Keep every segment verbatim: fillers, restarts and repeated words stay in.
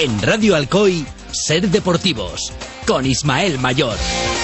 En Radio Alcoy, Ser Deportivos, con Ismael Mayor.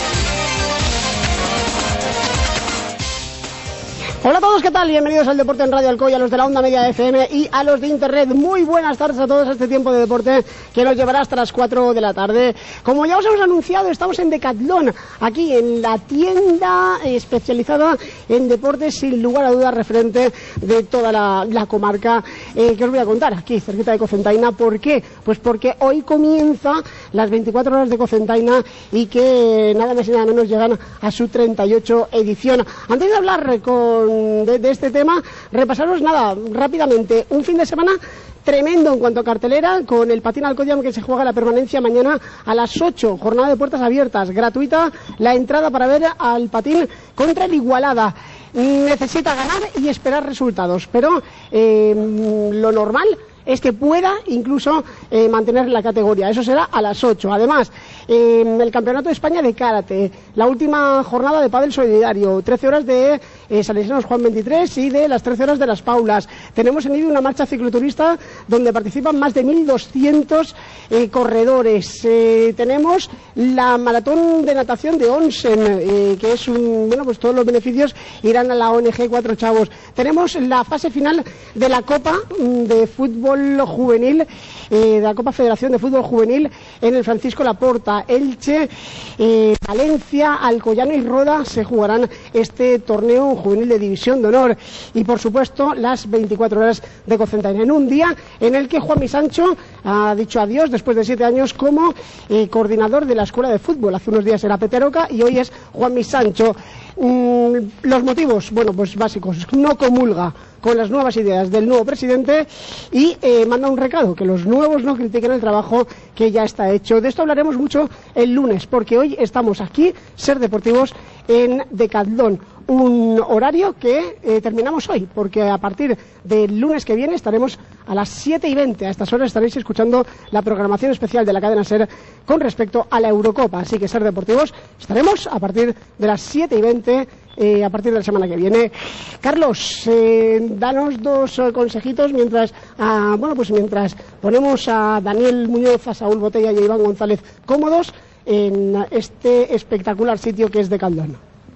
Hola a todos, ¿qué tal? Bienvenidos al Deporte en Radio Alcoy, a los de la onda media F M y a los de Internet. Muy buenas tardes a todos a este tiempo de deporte que nos llevará hasta las cuatro de la tarde. Como ya os hemos anunciado, estamos en Decathlon, aquí en la tienda especializada en deportes, sin lugar a dudas, referente de toda la, la comarca, eh, que os voy a contar, aquí cerquita de Cocentaina. ¿Por qué? Pues porque hoy comienza las veinticuatro horas de Cocentaina y que nada más y nada menos llegan a su treinta y ocho edición. Antes de hablar con De, de este tema, repasaros nada rápidamente un fin de semana tremendo en cuanto a cartelera, con el Patín Alcoyam, que se juega la permanencia mañana a las ocho, jornada de puertas abiertas, gratuita la entrada para ver al Patín contra el Igualada. Necesita ganar y esperar resultados, pero eh, lo normal es que pueda incluso eh, mantener la categoría. Eso será a las ocho. Además, eh, el Campeonato de España de Karate, la última jornada de pádel solidario, trece horas de eh, Salesianos Juan veintitrés y de las trece horas de Las Paulas. Tenemos en ello una marcha cicloturista donde participan más de mil doscientos eh, corredores. Eh, tenemos la maratón de natación de Onsen, eh, que es un, bueno, pues todos los beneficios irán a la O N G Cuatro Chavos. Tenemos la fase final de la Copa de Fútbol Juvenil, eh, de la Copa Federación de Fútbol Juvenil en el Francisco Laporta. Elche, eh, Valencia, Alcoyano y Roda se jugarán este torneo juvenil de División de Honor. Y por supuesto las veinticuatro horas de Cocentaina, en un día en el que Juanmi Sancho ha dicho adiós después de siete años como eh, coordinador de la Escuela de Fútbol. Hace unos días era Peteroca y hoy es Juanmi Sancho. Mm, los motivos, bueno, pues básicos: no comulga con las nuevas ideas del nuevo presidente y eh, manda un recado, que los nuevos no critiquen el trabajo que ya está hecho. De esto hablaremos mucho el lunes, porque hoy estamos aquí, Ser Deportivos, en Decathlon, un horario que eh, terminamos hoy, porque a partir del lunes que viene estaremos a las siete y veinte. A estas horas estaréis escuchando la programación especial de la cadena Ser con respecto a la Eurocopa. Así que Ser Deportivos estaremos a partir de las siete y veinte, eh, a partir de la semana que viene. Carlos, eh, danos dos eh, consejitos mientras, ah, bueno, pues mientras ponemos a Daniel Muñoz, a Saúl Botella y a Iván González cómodos en este espectacular sitio que és Decathlon.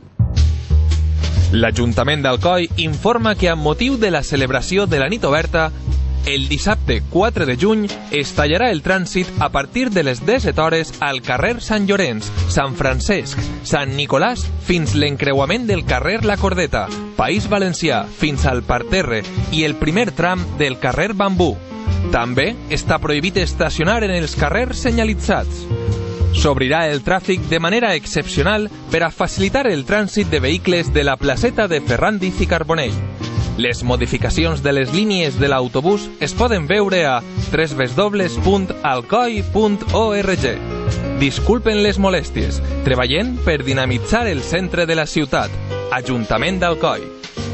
L'Ajuntament d'Alcoi informa que amb motiu de la celebració de la nit oberta, el dissabte quatre de juny es tallarà el trànsit a partir de les disset hores al carrer Sant Llorenç, Sant Francesc, Sant Nicolàs fins l'encreuament del carrer La Cordeta, País Valencià fins al parterre i el primer tram del carrer Bambú. També està prohibit estacionar en els carrers senyalitzats. S'obrirà el tràfic de manera excepcional per a facilitar el trànsit de vehicles de la placeta de Ferrandiz i Carbonell. Les modificacions de les línies de l'autobús es poden veure a w w w punt alcoi punt org. Disculpen les molèsties, treballem per dinamitzar el centre de la ciutat. Ajuntament d'Alcoi.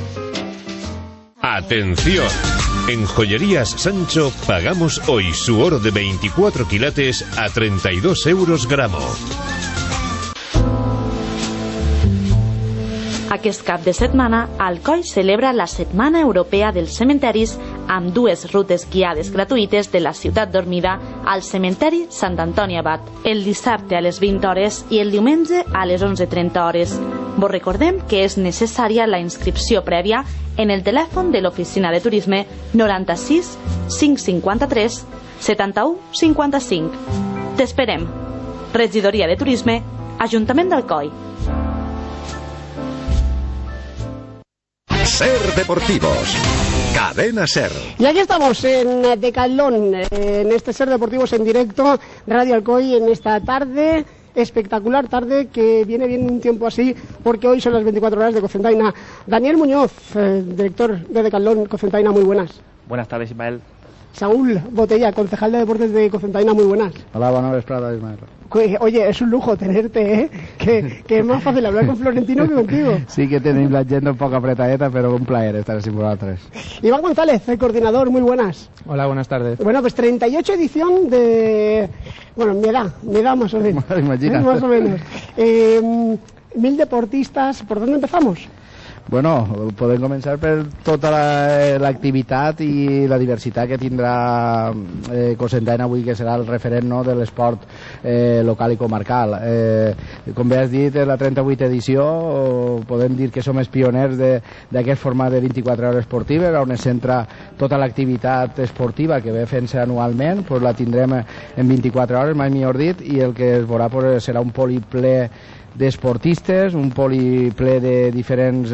¡Atención! En Joyerías Sancho pagamos hoy su oro de veinticuatro quilates a treinta y dos euros gramo. Aquest cap de setmana, Alcoi celebra la Setmana Europea dels Cementeris amb dues rutes guiades gratuïtes de la ciutat dormida al cementeri Sant Antoni Abat, el dissabte a les vint hores i el diumenge a les onze trenta hores. Vos recordem que és necessària la inscripció prèvia en el telèfon de l'oficina de turisme noranta-sis cinc cinquanta-tres setanta-u cinquanta-cinc. T'esperem. Regidoria de Turisme, Ajuntament d'Alcoi. Ser Deportivos, Cadena Ser. Y aquí estamos en Decathlon, en este Ser Deportivos en directo, Radio Alcoy, en esta tarde, espectacular tarde, que viene bien un tiempo así, porque hoy son las veinticuatro horas de Cocentaina. Daniel Muñoz, eh, director de Decathlon Cocentaina, muy buenas. Buenas tardes, Ismael. Saúl Botella, concejal de Deportes de Cocentaina, muy buenas. Hola, buenas tardes, Ismael. Oye, es un lujo tenerte, ¿eh? Que, que es más fácil hablar con Florentino que contigo. Sí que tenéis la agenda un poco apretadeta, pero un placer estar así por tres. Iván González, el coordinador, muy buenas. Hola, buenas tardes. Bueno, pues treinta y ocho edición de... Bueno, mi edad, mi edad más o menos. Imagina. ¿Eh? Más o menos. Eh, mil deportistas, ¿por dónde empezamos? Bueno, podem començar per tota l'activitat la, i la diversitat que tindrà eh, Cocentaina avui, que serà el referent, no, de l'esport eh, local i comarcal. Eh, com bé has dit, és la trenta-vuitena edició, podem dir que som els pioners d'aquest format de vint-i-quatre hores esportives, on es centra tota l'activitat esportiva que ve fent-se anualment, pues la tindrem en vint-i-quatre hores, mai millor dit, i el que es veurà pues, serà un poliple d'esportistes, un poliple de diferents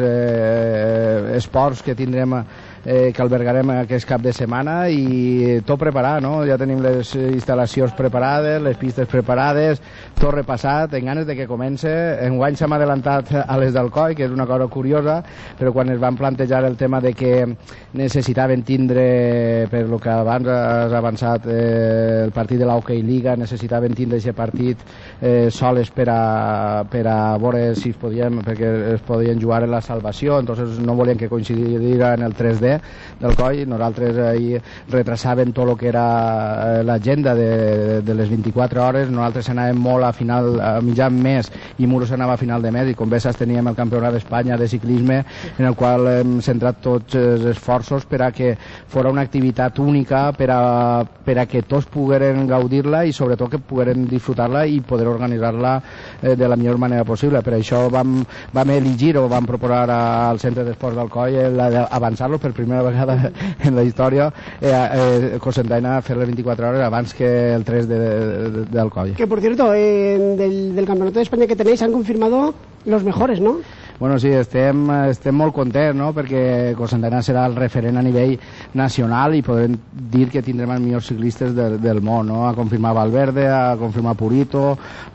eh, esports que tindrem eh, que albergarem aquest cap de setmana, i tot preparat, no? Ja tenim les instal·lacions preparades, les pistes preparades, tot repassat, en ganes de que comence. Enguany s'hem adelantat a les d'Alcoi, que és una cosa curiosa, però quan es van plantejar el tema de que necessitaven tindre, per lo que abans has avançat, eh, el partit de l'Hockey Liga, necessitaven tindre aquest partit eh, soles per a, per a veure si es podien, perquè es podien jugar en la salvació, entonces no volien que coincidira en el tres D del coll. Nosaltres ahir retrasàvem tot el que era l'agenda de, de les vint-i-quatre hores. Nosaltres anàvem molt a final, a mitjan mes, i Muros anava a final de mes, i com bé saps teníem el Campionat d'Espanya de ciclisme, en el qual hem centrat tots els esforços per a que fos una activitat única, per a, per a que tots pogueren gaudir-la i sobretot que pogueren disfrutar-la i poder organitzar-la eh, de la millor manera possible. Per això vam, vam elegir o vam proposar al Centre d'Esports d'Alcoi avançar-lo per primera vegada en la història, eh, eh, Cocentaina fer les vint-i-quatre hores abans que el tres d'Alcoi. Que por cierto, eh, del, del Campeonato de España que tenéis han confirmado los mejores, ¿no? Bueno, sí, estem, estem molt contents, no?, perquè Cocentaina serà el referent a nivell nacional i podrem dir que tindrem els millors ciclistes del, del món, no? Ha confirmat Valverde, ha confirmat Purito,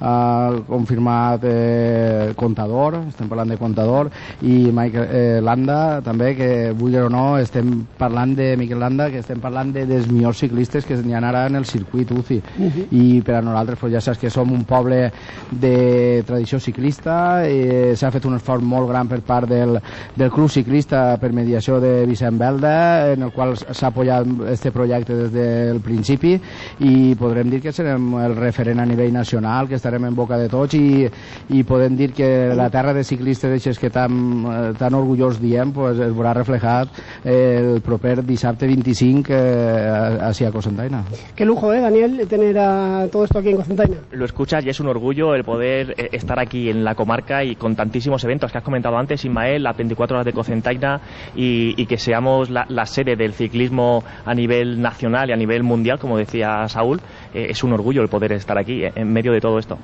ha confirmat eh, Contador, estem parlant de Contador, i Michael eh, Landa també, que vull o no, estem parlant de Miquel Landa, que estem parlant de, dels millors ciclistes que n'hi ha ara en el circuit U C I. Uh-huh. I per a nosaltres, pues, ja saps que som un poble de tradició ciclista, eh, s'ha fet un esforç molt gran per part del, del club ciclista per mediació de Vicent Belda, en el qual s'ha apoyat este projecte des del principi, i podrem dir que serem el referent a nivell nacional, que estarem en boca de tots, i, i podem dir que la terra de ciclistes d'aixes que tan, tan orgullós diem, pues, es veurà reflejat el proper dissabte vint-i-cinc eh, hacia Cocentaina. Qué lujo, ¿eh, Daniel, tener a todo esto aquí en Cocentaina? Lo escuchas y es un orgullo el poder estar aquí en la comarca y con tantísimos eventos que has comentado antes, Ismael, las veinticuatro horas de Cocentaina, y, y que seamos la, la sede del ciclismo a nivel nacional y a nivel mundial, como decía Saúl. Eh, es un orgullo el poder estar aquí eh, en medio de todo esto.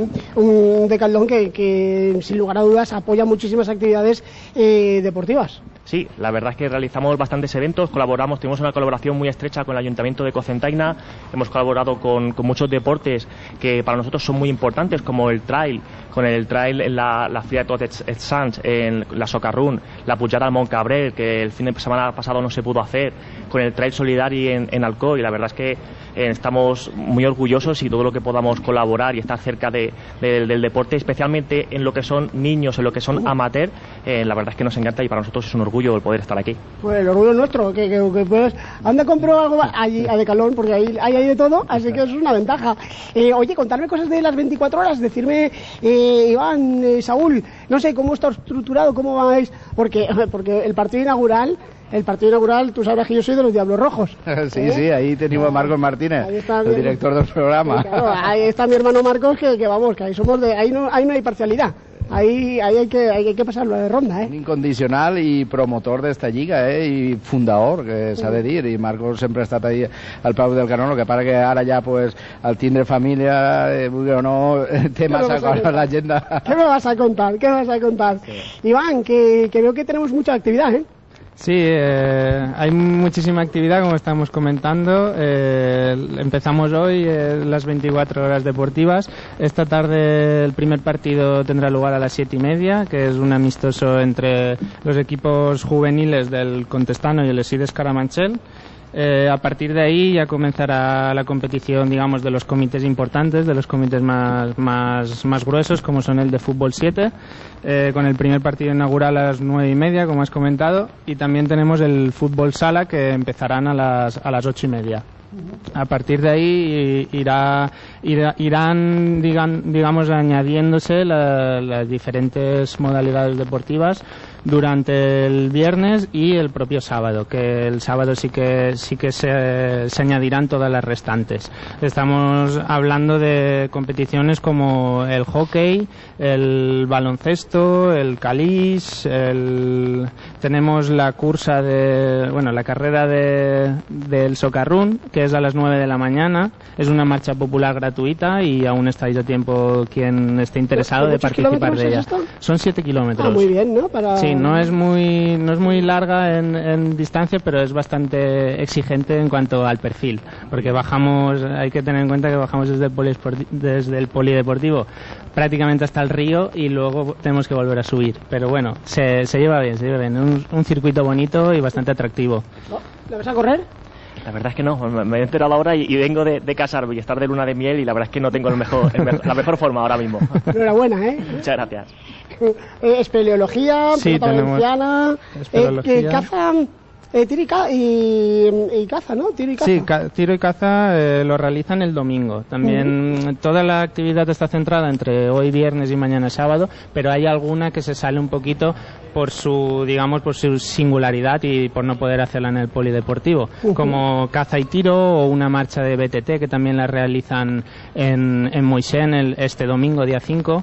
Un Decathlon que, que sin lugar a dudas apoya muchísimas actividades eh, deportivas. Sí, la verdad es que realizamos bastantes eventos, colaboramos, tenemos una colaboración muy estrecha con el Ayuntamiento de Cocentaina, hemos colaborado con, con muchos deportes que para nosotros son muy importantes, como el trail, con el trail en la, la Fria de Tot et Sants, en la Socarrún, la Pujada al Mont Cabrel, que el fin de semana pasado no se pudo hacer, con el trail Solidari en, en Alcoy. La verdad es que eh, estamos muy orgullosos, y todo lo que podamos colaborar y estar cerca de, de, del deporte, especialmente en lo que son niños, en lo que son amateur, eh, la verdad es que nos encanta, y para nosotros es un orgullo el poder estar aquí. Pues el orgullo es nuestro, que, que, que pues, anda a comprar algo allí a Decathlon, porque ahí hay, hay de todo, así que eso es una ventaja. Eh, oye, contarme cosas de las veinticuatro horas, decirme, eh, Iván, eh, Saúl, no sé cómo está estructurado, cómo vais, porque, porque el partido inaugural, el partido inaugural, tú sabrás que yo soy de los Diablos Rojos. Sí, ¿eh? Sí, ahí tenemos a Marcos Martínez, el mi, director del programa. Claro, ahí está mi hermano Marcos, que, que vamos, que ahí somos de, ahí no, ahí no hay parcialidad. Ahí, ahí hay que hay que pasarlo de ronda, ¿eh? Un incondicional i promotor d'esta lliga, eh? I fundador, que s'ha de dir, i Marcos sempre ha estat ahí al peu del canó, el que para que ara ja, pues, al tindre família, eh, o no, té massa cosa en l'agenda. ¿Qué me vas a contar? ¿Qué me vas a contar? Sí. Iván, que, que veo que tenemos mucha actividad, ¿eh? Sí, eh, hay muchísima actividad, como estamos comentando. Eh, empezamos hoy eh, las veinticuatro horas deportivas. Esta tarde el primer partido tendrá lugar a las siete y media, que es un amistoso entre los equipos juveniles del Contestano y el Esides Carabanchel. Eh, a partir de ahí ya comenzará la competición, digamos, de los comités importantes, de los comités más, más, más gruesos, como son el de Fútbol siete, eh, con el primer partido inaugural a las nueve y media, como has comentado, y también tenemos el Fútbol Sala, que empezarán a las, a las ocho y media. A partir de ahí irá, irá, irán, digan, digamos, añadiéndose la, las diferentes modalidades deportivas durante el viernes y el propio sábado, que el sábado sí que sí que se, se añadirán todas las restantes. Estamos hablando de competiciones como el hockey, el baloncesto, el calís, el, tenemos la cursa de, bueno, la carrera de, del socarrún, que es a las nueve de la mañana. Es una marcha popular gratuita y aún estáis a tiempo quien esté interesado de participar de ella. Es esto? Son siete kilómetros. Ah, muy bien, ¿no? Para... Sí, no es muy no es muy larga en, en distancia, pero es bastante exigente en cuanto al perfil, porque bajamos, hay que tener en cuenta que bajamos desde el polideportivo, desde el polideportivo prácticamente hasta el río y luego tenemos que volver a subir, pero bueno, se, se lleva bien, se lleva bien, un, un circuito bonito y bastante atractivo. ¿Le vas a correr? La verdad es que no, me he enterado ahora y, y vengo de, de casarme y estar de luna de miel y la verdad es que no tengo el mejor, el mejor, la mejor forma ahora mismo. Enhorabuena, ¿eh? Muchas gracias. Eh, espeleología, sí, valenciana, eh, caza, eh, tiro y, ca y, y caza, ¿no? Tiro y caza. Sí, ca tiro y caza eh, lo realizan el domingo. También uh-huh. Toda la actividad está centrada entre hoy viernes y mañana sábado, pero hay alguna que se sale un poquito por su, digamos, por su singularidad y por no poder hacerla en el polideportivo, uh-huh. como caza y tiro o una marcha de B T T que también la realizan en, en Moixén el, este domingo, día cinco.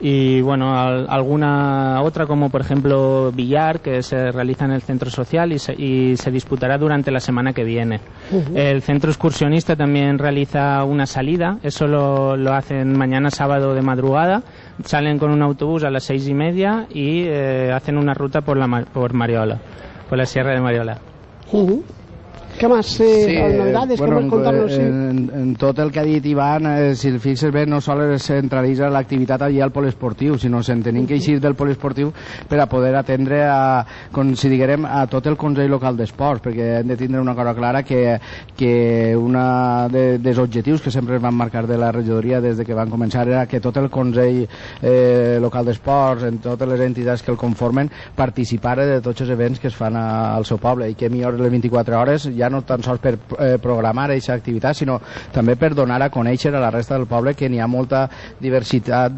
Y bueno, al, alguna otra como por ejemplo billar, que se realiza en el centro social y se, y se disputará durante la semana que viene. Uh-huh. El centro excursionista también realiza una salida, eso lo, lo hacen mañana sábado de madrugada, salen con un autobús a las seis y media y eh, hacen una ruta por, la, por Mariola, por la Sierra de Mariola. Uh-huh. Què més? Eh, sí, novedades? bueno, Com contar-nos? Sí. En, en tot el que ha dit Ivan, eh, si el fixes bé, no sols es centralitza l'activitat allà al poliesportiu, sinó que tenim que eixir del poliesportiu per a poder atendre a, com si diguem, a tot el Consell Local d'Esports, perquè hem de tindre una cosa clara que, que una de, dels objectius que sempre es van marcar de la regidoria des de que van començar era que tot el Consell eh, Local d'Esports, en totes les entitats que el conformen, participara de tots els events que es fan a, al seu poble, i que millor les vint-i-quatre hores ja no tan sols per eh, programar aquesta activitat, sinó també per donar a conèixer a la resta del poble que n'hi ha molta diversitat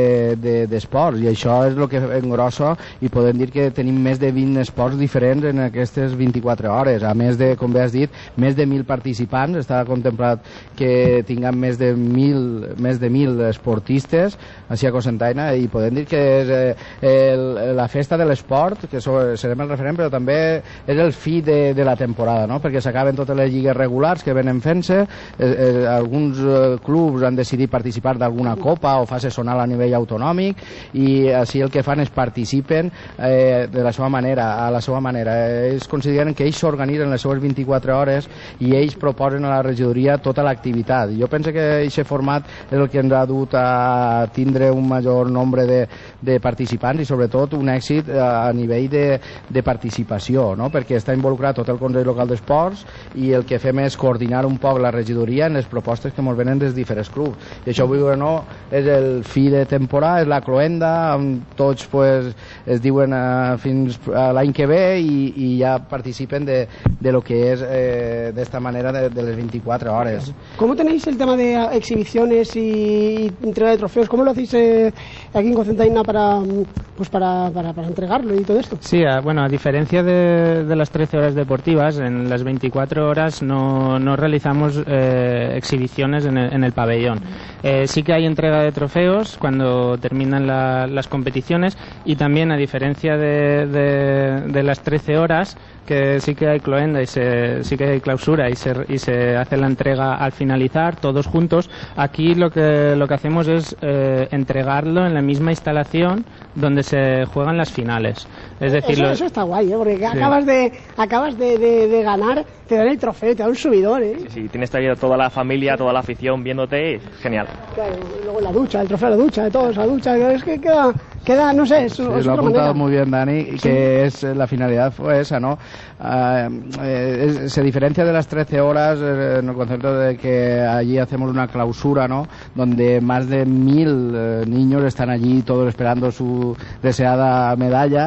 d'esports, de, de, i això és el que engrossa, i podem dir que tenim més de vint esports diferents en aquestes vint-i-quatre hores, a més de, com bé has dit, més de mil participants. Està contemplat que tinguem més de mil, més de mil esportistes així a Cocentaina, i podem dir que és eh, el, la festa de l'esport, que serem el referent, però també és el fi de, de la temporada, no? Perquè s'acaben totes les lligues regulars que venen fent-se, eh, eh, alguns eh, clubs han decidit participar d'alguna copa o fase zonal a nivell autonòmic, i així el que fan és participen eh, de la seva manera, a la seva manera. Ells consideren que ells s'organitzen les seues vint-i-quatre hores i ells proposen a la regidoria tota l'activitat. Jo penso que aquest format és el que ens ha dut a tindre un major nombre de, de participants i sobretot un èxit a nivell de, de participació, no? Perquè està involucrat tot el Consell Local d'Esports i el que fem és coordinar un poc la regidoria en les propostes que ens venen des diferents clubs, i això vull dir, no, és el fi de temporada, és la cloenda, tots pues, es diuen uh, fins a l'any que ve i, i ja participen de, de lo que és eh, d'esta manera de, de les vint-i-quatre hores. ¿Cómo tenéis el tema de exhibiciones y entrega de trofeos? ¿Cómo lo hacéis eh, aquí en Cocentaina para, pues para, para, para entregarlo y todo esto? Sí, a, bueno, a diferencia de, de las trece horas deportivas, en las veinticuatro horas no, no realizamos eh, exhibiciones en el, en el pabellón. Eh, sí que hay entrega de trofeos cuando terminan la, las competiciones, y también, a diferencia de, de, de las trece horas, que sí que hay cloenda y se, sí que hay clausura y se, y se hace la entrega al finalizar, todos juntos. Aquí lo que, lo que hacemos es eh, entregarlo en la misma instalación donde se juegan las finales. Es decir, eso, lo... eso está guay, ¿eh? Porque sí. acabas, de, acabas de, de, de ganar, te dan el trofeo, te dan un subidón, ¿eh? Sí, sí, tienes ahí toda la familia, toda la afición viéndote, genial. Claro, y luego la ducha, el trofeo de la ducha, de todos, la ducha, es que queda, queda no sé, es, sí, es lo otra ha apuntado manera. muy bien Dani, que sí. es la finalidad fue esa, ¿no? Uh, eh, es, se diferencia de las trece horas eh, en el concepto de que allí hacemos una clausura, ¿no? Donde más de mil eh, niños están allí todos esperando su deseada medalla,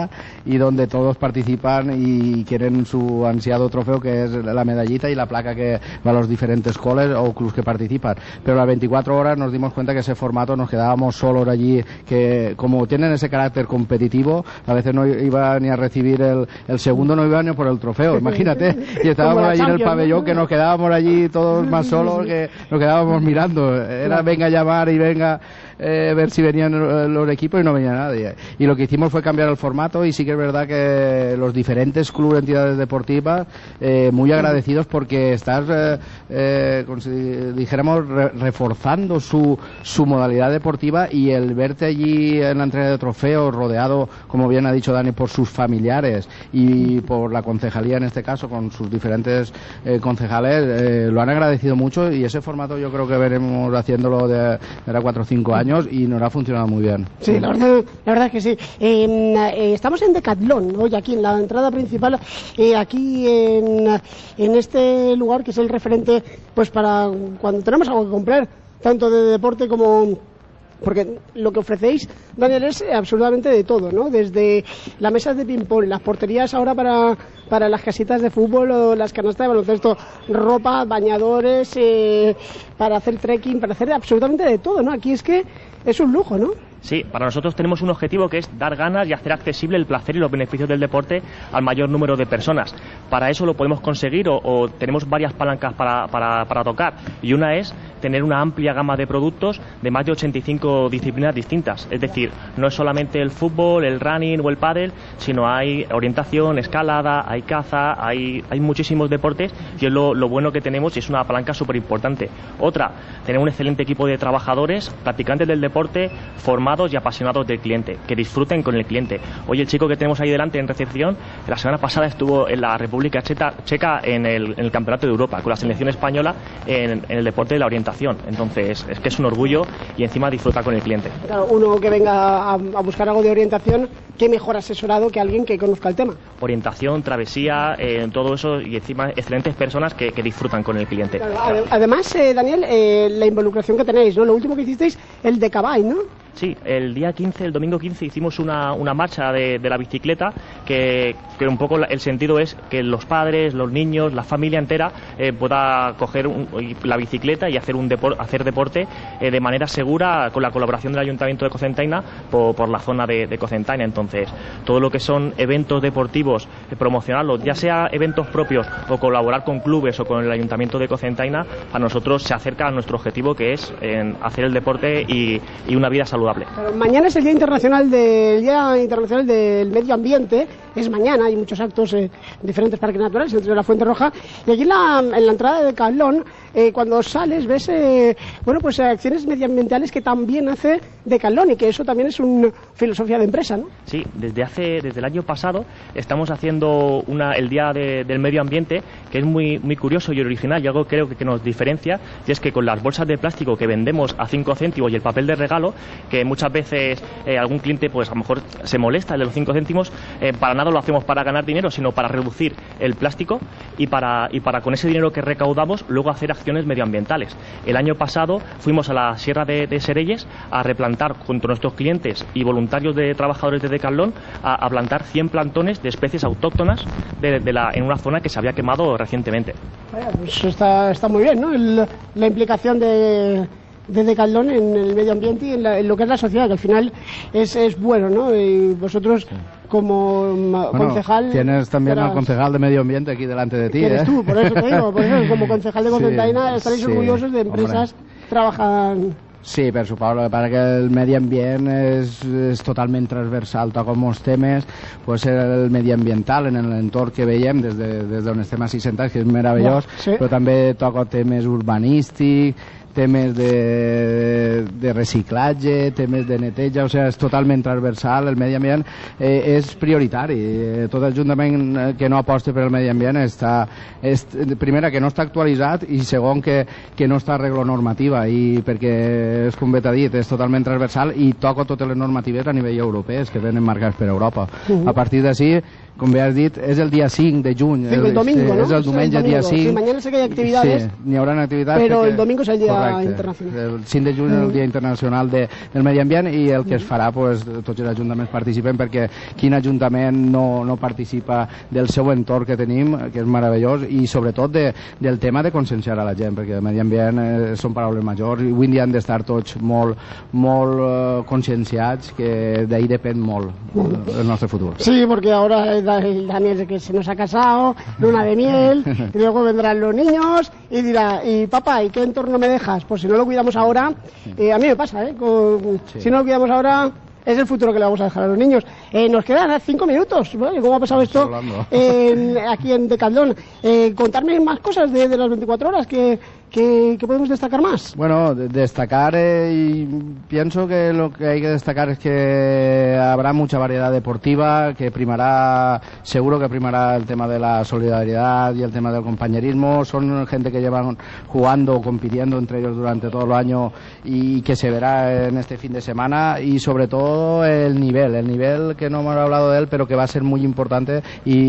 y donde todos participan y quieren su ansiado trofeo, que es la medallita y la placa que va a los diferentes coles o clubs que participan. Pero a las veinticuatro horas nos dimos cuenta que ese formato nos quedábamos solos allí, que como tienen ese carácter competitivo, a veces no iba ni a recibir el, el segundo, no iba ni por el trofeo, imagínate, y estábamos allí en el pabellón, que nos quedábamos allí todos más solos, que nos quedábamos mirando, era venga a llamar y venga eh, ver si venían los equipos, y no venía nadie. Y lo que hicimos fue cambiar el formato, y sí que es verdad que los diferentes clubes, entidades deportivas, eh, muy agradecidos, porque estás, eh, eh, como si dijéramos, re reforzando su, su modalidad deportiva, y el verte allí en la entrega de trofeos, rodeado, como bien ha dicho Dani, por sus familiares y por la concejalía, en este caso, con sus diferentes eh, concejales, eh, lo han agradecido mucho, y ese formato yo creo que veremos haciéndolo de, de cuatro o cinco años, y nos ha funcionado muy bien. Sí, la verdad, la verdad es que sí. Eh, eh, estamos en Decathlon, hoy aquí en la entrada principal, eh, aquí en, en este lugar que es el referente, pues para cuando tenemos algo que comprar, tanto de deporte como... Porque lo que ofrecéis, Daniel, es absolutamente de todo, ¿no? Desde las mesas de ping-pong, las porterías ahora para, para las casitas de fútbol o las canastas de baloncesto, ropa, bañadores, eh, para hacer trekking, para hacer absolutamente de todo, ¿no? Aquí es que es un lujo, ¿no? Sí, para nosotros tenemos un objetivo, que es dar ganas y hacer accesible el placer y los beneficios del deporte al mayor número de personas. Para eso lo podemos conseguir, o, o tenemos varias palancas para, para, para tocar, y una es tener una amplia gama de productos de más de ochenta y cinco disciplinas distintas. Es decir, no es solamente el fútbol, el running o el pádel, sino hay orientación, escalada, hay caza, hay, hay muchísimos deportes, y es lo, lo bueno que tenemos, y es una palanca súper importante. Otra, tener un excelente equipo de trabajadores, practicantes del deporte, formados y apasionados del cliente, que disfruten con el cliente. Hoy el chico que tenemos ahí delante en recepción, la semana pasada estuvo en la República Checa, Checa en, el, en el Campeonato de Europa con la selección española en, en el deporte de la orientación. Entonces es que es un orgullo, y encima disfruta con el cliente. Claro, uno que venga a, a buscar algo de orientación, qué mejor asesorado que alguien que conozca el tema. Orientación, travesía, eh, todo eso, y encima excelentes personas que, que disfrutan con el cliente. Claro, claro. Además, eh, Daniel, eh, la involucración que tenéis, ¿no? Lo último que hicisteis, el de Cabay, ¿no? Sí, el día quince, el domingo quince, hicimos una, una marcha de, de la bicicleta, que, que un poco el sentido es que los padres, los niños, la familia entera eh, pueda coger un, la bicicleta y hacer un depor, hacer deporte eh, de manera segura, con la colaboración del Ayuntamiento de Cocentaina por, por la zona de, de Cocentaina. Entonces, todo lo que son eventos deportivos, eh, promocionarlos, ya sea eventos propios o colaborar con clubes o con el Ayuntamiento de Cocentaina, a nosotros se acerca a nuestro objetivo, que es en hacer el deporte y, y una vida saludable. Claro, mañana es el Día Internacional del Día Internacional del Medio Ambiente, es mañana, hay muchos actos en eh, diferentes parques naturales, entre la Fuente Roja, y aquí en la, en la entrada de Decathlon, eh, cuando sales ves eh, bueno, pues acciones medioambientales que también hace Decathlon, y que eso también es una filosofía de empresa, ¿no? Sí, desde hace desde el año pasado estamos haciendo una, el Día de, del Medio Ambiente, que es muy muy curioso y original, y algo creo que, que nos diferencia, y es que con las bolsas de plástico que vendemos a cinco céntimos y el papel de regalo, que muchas veces eh, algún cliente pues a lo mejor se molesta el de los cinco céntimos, eh, para nada lo hacemos para ganar dinero, sino para reducir el plástico, y para, y para con ese dinero que recaudamos luego hacer acciones medioambientales. El año pasado fuimos a la Sierra de, de Sereyes a replantar junto a nuestros clientes y voluntarios de trabajadores de Decathlon a, a plantar cien plantones de especies autóctonas de, de la, en una zona que se había quemado recientemente. Vaya, pues está, está muy bien, ¿no? El, la implicación de... de Decathlon en el medio ambiente y en, la, en lo que es la sociedad, que al final es, es bueno, ¿no? Y vosotros, como bueno, concejal... Tienes también serás... al concejal de medio ambiente aquí delante de ti, Eres ¿eh? tú, por eso te digo, por eso, como concejal de Cocentaina, sí, estaréis sí, orgullosos de empresas que trabajan... Sí, per suposo, que para que el medi ambient és, és totalment transversal, toca molts temes, pues el mediambiental en l'entorn que veiem des d'on de, des estem assentats, que és meravellós, no, sí. Però també toca temes urbanístics, temes de, de reciclatge, temes de neteja, o sigui, és totalment transversal, el medi ambient eh, és prioritari. Eh, tot ajuntament que no aposta per el medi ambient està, és, primera, que no està actualitzat, i segon, que, que no està a regla normativa, i perquè, és com bé t'ha dit, és totalment transversal i toca totes les normatives a nivell europees que tenen marcats per Europa. Uh-huh. A partir d'ací, com bé has dit, és el dia cinc de juny. Sí, el domingo, sí, ¿no? És el diumenge, el dia cinc. Sí, mañana sé que hay actividades. Sí, n'hi haurà activitats. Pero perquè... el domingo es el día, Correcte. Internacional. El cinc de juny, el Dia Internacional de, del Medi Ambient, i el que es farà, pues, tots els ajuntaments participen, perquè quin ajuntament no, no participa del seu entorn que tenim, que és meravellós, i sobretot de, del tema de conscienciar a la gent, perquè el medi ambient eh, són paraules majors, i avui en dia han d'estar tots molt, molt eh, conscienciats, que d'ahí depèn molt el nostre futur. Sí, porque ahora el Daniel que se nos ha casado, luna de miel, y luego vendrán los niños y dirá, y papá, ¿y qué entorno me dejas? Pues si no lo cuidamos ahora, eh, a mí me pasa, ¿eh? Con, sí. Si no lo cuidamos ahora, es el futuro que le vamos a dejar a los niños. Eh, nos quedan cinco minutos. ¿Vale? ¿Cómo ha pasado esto eh, aquí en Decathlon? Eh, contarme más cosas de, de las veinticuatro horas que, que, que podemos destacar más. Bueno, de, destacar, eh, y pienso que lo que hay que destacar es que habrá mucha variedad deportiva, que primará, seguro que primará el tema de la solidaridad y el tema del compañerismo. Son gente que llevan jugando, compitiendo entre ellos durante todo el año y que se verá en este fin de semana, y sobre todo el nivel, el nivel que no hemos hablado de él, pero que va a ser muy importante,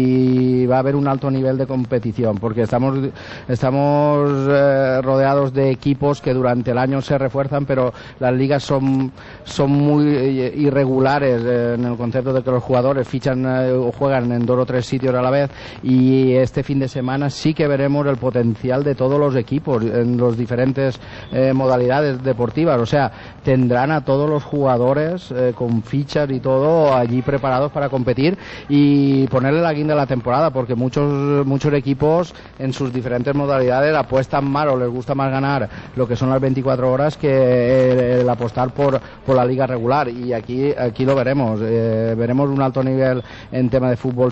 y va a haber un alto nivel de competición, porque estamos, estamos eh, rodeados de equipos que durante el año se refuerzan, pero las ligas son, son muy irregulares eh, en el concepto de que los jugadores fichan eh, o juegan en dos o tres sitios a la vez, y este fin de semana sí que veremos el potencial de todos los equipos en las diferentes eh, modalidades deportivas. O sea, tendrán a todos los jugadores eh, con fichas y todo allí preparados para competir y ponerle la guinda a la temporada, porque muchos muchos equipos en sus diferentes modalidades apuestan más o les gusta más ganar lo que son las veinticuatro horas que el apostar por, por la liga regular, y aquí aquí lo veremos. Eh, veremos un alto nivel en tema de fútbol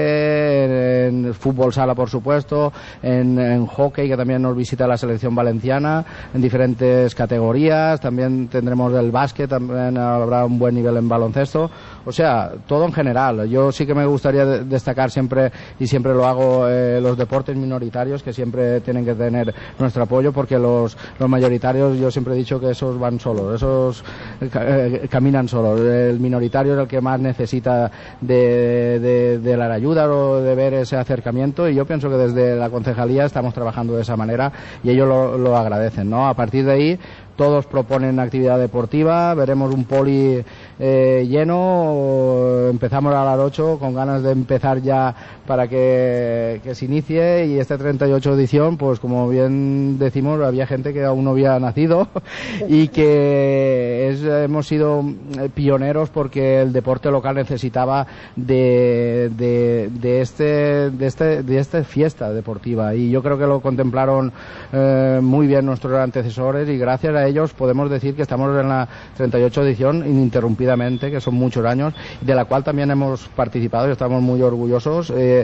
siete, en, en fútbol sala por supuesto, en, en hockey, que también nos visita la selección valenciana, en diferentes categorías. También tendremos el básquet, también habrá un buen nivel en baloncesto. O sea, todo en general. Yo sí que me gustaría de destacar siempre, y siempre lo hago, eh, los deportes minoritarios, que siempre tienen que tener nuestro apoyo, porque los, los mayoritarios, yo siempre he dicho que esos van solos, esos eh, caminan solos. El minoritario es el que más necesita de, de, de la ayuda o de ver ese acercamiento, y yo pienso que desde la concejalía estamos trabajando de esa manera, y ellos lo, lo agradecen, ¿no? A partir de ahí, todos proponen actividad deportiva, veremos un poli eh, lleno, empezamos a las ocho con ganas de empezar ya para que, que se inicie, y esta treinta y ocho edición, pues como bien decimos, había gente que aún no había nacido y que es, hemos sido pioneros porque el deporte local necesitaba de, de, de, este, de, este, de esta fiesta deportiva, y yo creo que lo contemplaron eh, muy bien nuestros antecesores, y gracias a ellos podemos decir que estamos en la treinta y ocho edición ininterrumpidamente, que son muchos años, de la cual también hemos participado y estamos muy orgullosos, eh,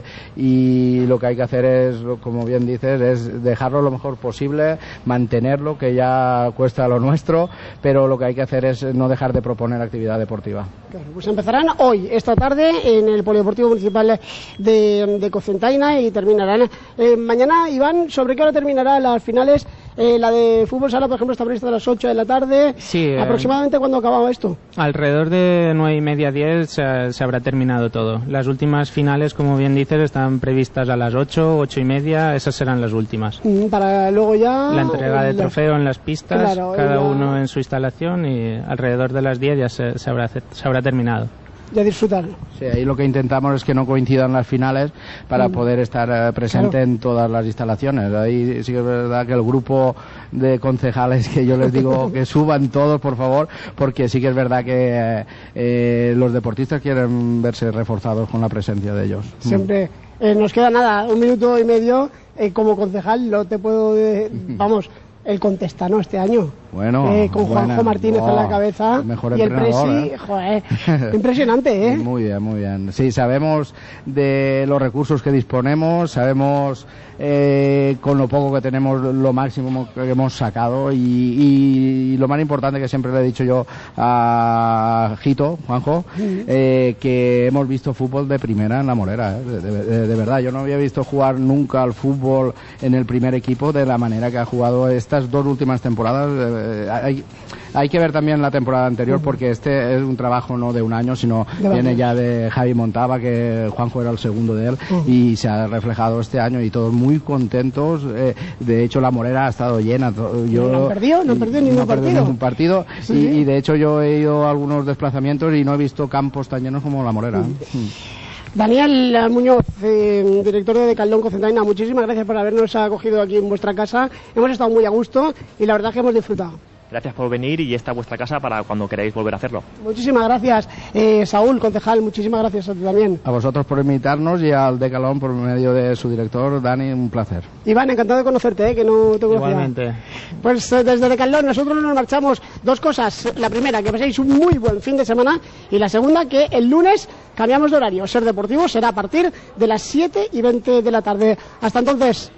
y lo que hay que hacer es, como bien dices, es dejarlo lo mejor posible, mantenerlo, que ya cuesta lo nuestro, pero lo que hay que hacer es no dejar de proponer actividad deportiva. Claro, pues empezarán hoy, esta tarde, en el Polideportivo Municipal de, de Cocentaina, y terminarán eh, mañana. Iván, ¿sobre qué hora terminarán las finales? Eh, la de fútbol sala, por ejemplo, está prevista a las ocho de la tarde. Sí, eh, ¿aproximadamente cuándo acababa esto? Alrededor de nueve y media, diez se, se habrá terminado todo. Las últimas finales, como bien dices, están previstas a las ocho, ocho y media, esas serán las últimas. Mm, para luego ya... La entrega de trofeo en las pistas, claro, cada ya... uno en su instalación, y alrededor de las diez ya se, se, habrá, se habrá terminado. Ya disfrutar. Sí, ahí lo que intentamos es que no coincidan las finales para mm. poder estar eh, presente claro. en todas las instalaciones. Ahí sí que es verdad que el grupo de concejales, que yo les digo que suban todos, por favor, porque sí que es verdad que eh, eh, los deportistas quieren verse reforzados con la presencia de ellos. Siempre mm. eh, nos queda nada, un minuto y medio. Eh, como concejal no te puedo, eh, vamos, el contesta, ¿no? Este año. Bueno, eh, con buena, Juanjo Martínez oh, en la cabeza, el mejor y el presi, ¿eh? Joder, impresionante, ¿eh? Muy bien, muy bien. Sí, sabemos de los recursos que disponemos, sabemos eh, con lo poco que tenemos lo máximo que hemos sacado, y, y, y lo más importante que siempre le he dicho yo a Jito, Juanjo, uh-huh. eh, que hemos visto fútbol de primera en La Morera, ¿eh? de, de, de verdad. Yo no había visto jugar nunca al fútbol en el primer equipo de la manera que ha jugado estas dos últimas temporadas. Eh, hay, hay que ver también la temporada anterior, uh-huh. porque este es un trabajo no de un año, sino de viene verdad. ya de Javi Montaba, que Juanjo era el segundo de él, uh-huh. y se ha reflejado este año y todos muy contentos. Eh, de hecho, la Morera ha estado llena. Yo, no han perdido, no han perdido ningún no partido. ningún partido sí. y, y de hecho yo he ido a algunos desplazamientos y no he visto campos tan llenos como la Morera. Uh-huh. Uh-huh. Daniel Muñoz, eh, director de Decathlon Cocentaina, muchísimas gracias por habernos acogido aquí en vuestra casa. Hemos estado muy a gusto y la verdad que hemos disfrutado. Gracias por venir y esta es vuestra casa para cuando queráis volver a hacerlo. Muchísimas gracias. Eh, Saúl, concejal, muchísimas gracias a ti también. A vosotros por invitarnos y al Decathlon por medio de su director, Dani, un placer. Iván, encantado de conocerte, ¿eh? Que no te conocía. Igualmente. Pues eh, desde Decathlon nosotros nos marchamos. Dos cosas. La primera, que paséis un muy buen fin de semana. Y la segunda, que el lunes cambiamos de horario. Ser Deportivo será a partir de las siete y veinte de la tarde. Hasta entonces.